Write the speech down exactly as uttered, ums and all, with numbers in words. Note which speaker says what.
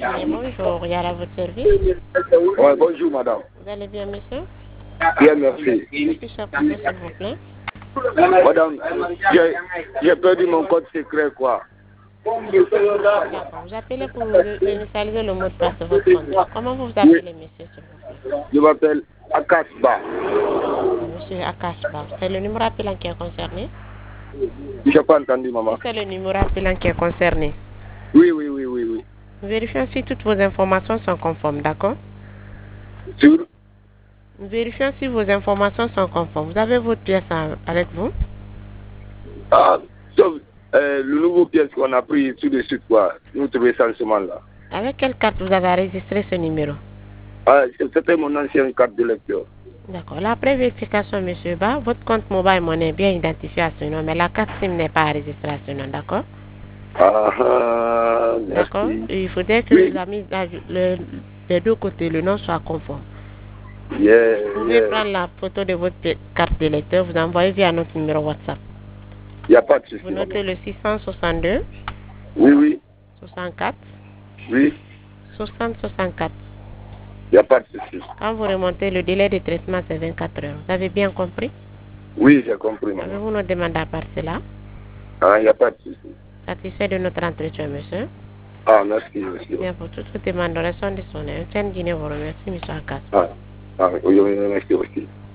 Speaker 1: Et bonjour, il y a à votre service.
Speaker 2: Ouais, bonjour, madame.
Speaker 1: Vous allez bien, monsieur?
Speaker 2: Bien, merci.
Speaker 1: Je suis cher pour vous, s'il vous plaît.
Speaker 2: Madame, j'ai- j'ai perdu mon code secret, quoi.
Speaker 1: D'accord, vous appelez pour initialiser le mot de passe de votre compte. Comment vous vous appelez, monsieur, s'il vous plaît?
Speaker 2: Je m'appelle Akasba.
Speaker 1: Monsieur Akasba, c'est le numéro appelant qui est concerné?
Speaker 2: Je n'ai pas entendu, maman.
Speaker 1: C'est le numéro appelant qui est concerné.
Speaker 2: Oui, oui, oui, oui, oui.
Speaker 1: Vérifions si toutes vos informations sont conformes, d'accord?
Speaker 2: Sur
Speaker 1: Vérifions si vos informations sont conformes. Vous avez votre pièce à- avec vous?
Speaker 2: ah, sauf euh, le nouveau pièce qu'on a pris tout de suite, quoi. Notre recensement, là.
Speaker 1: Avec quelle carte vous avez enregistré ce numéro?
Speaker 2: Ah, c'était mon ancienne carte de lecteur.
Speaker 1: D'accord. La vérification, monsieur Ba, votre compte mobile money est bien identifié à ce nom, mais la carte SIM n'est pas enregistrée à ce nom, d'accord?
Speaker 2: Ah, ah,
Speaker 1: D'accord.
Speaker 2: merci.
Speaker 1: Il faudrait que
Speaker 2: Oui.
Speaker 1: la mise à- le- les deux côtés, le nom soit conforme.
Speaker 2: Yeah,
Speaker 1: Vous pouvez
Speaker 2: yeah.
Speaker 1: prendre la photo de votre pi- carte de lecteur, vous envoyez via notre numéro WhatsApp.
Speaker 2: Il n'y a pas de souci.
Speaker 1: Vous notez le six cent soixante-deux,
Speaker 2: Oui, oui,
Speaker 1: soixante-quatre,
Speaker 2: oui.
Speaker 1: soixante, soixante-quatre.
Speaker 2: Il n'y a pas de souci.
Speaker 1: Quand vous remontez, le délai de traitement, c'est vingt-quatre heures. Vous avez bien compris?
Speaker 2: Oui, j'ai compris, maman.
Speaker 1: Avez-vous nos demandes à part cela?
Speaker 2: Ah, il n'y a pas de souci.
Speaker 1: Satisfait de notre entretien, monsieur?
Speaker 2: Ah, merci, monsieur.
Speaker 1: Bien, pour toutes vos demandes, restons disponibles. Un Guinée vous remercie, monsieur Akas.
Speaker 2: Ah, ah, oui, oui, merci aussi.